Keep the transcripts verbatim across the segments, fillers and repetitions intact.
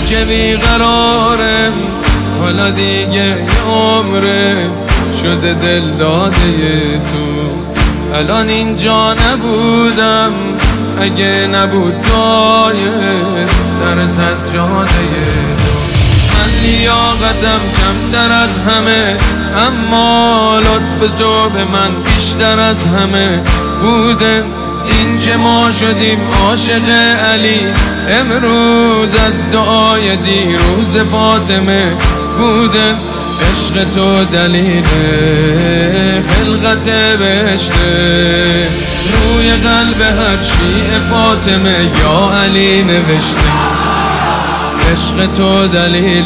که بیقرارم، حالا دیگه یه عمره شده دل داده تو. الان اینجا نبودم اگه نبود دعای سر سجاده تو. من لیاقتم کمتر از همه، اما لطف تو به من بیشتر از همه بوده. این که ما شدیم عاشق علی، امروز از دعای دیروز فاطمه بوده. عشق تو دلیل خلقت بهشته، روی قلب هر شیعه فاطمه یا علی نوشته. عشق تو دلیل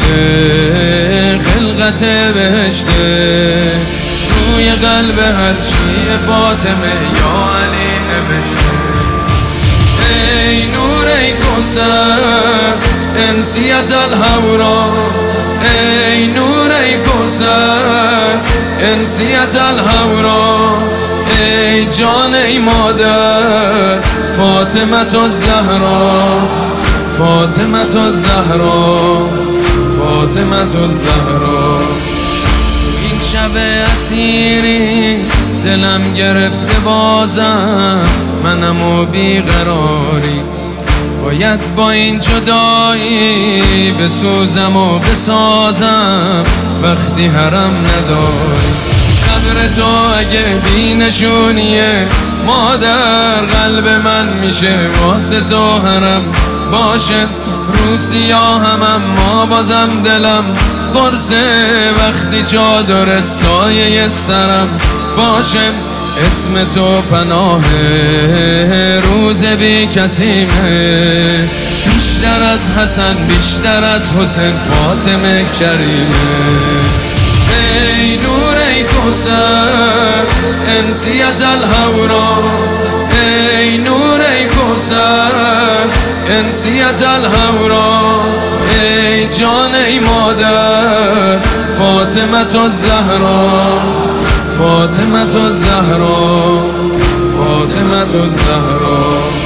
خلقت بهشته، روی قلب هر شیعه فاطمه یا علی نوشته. ای نور ای کوثر انسیت الهورا، ای نور ای کوثر انسیت الهورا، ای جان ای مادر فاطمه الزهرا، فاطمه الزهرا، فاطمه الزهرا. تو این شب اسیری دلم گرفته بازم، منم و بیقراری، باید با این جدایی بسوزم و بسازم وقتی حرم نداری. قبر تو اگه بی نشونیه مادر، قلب من میشه واسه تو حرم باشه. روسیا هم اما بازم دلم قرصه، وقتی چادرت سایه سرم باشه. اسم تو پناه روز بی کسیمه، بیشتر از حسن بیشتر از حسین فاطمه کریمه. ای نور ای کوثر انسیت الهورا، ای نور ای کوثر انسیت الهورا، ای جان ای مادر فاطمه الزهرا، فاطمه الزهرا، فاطمه الزهرا.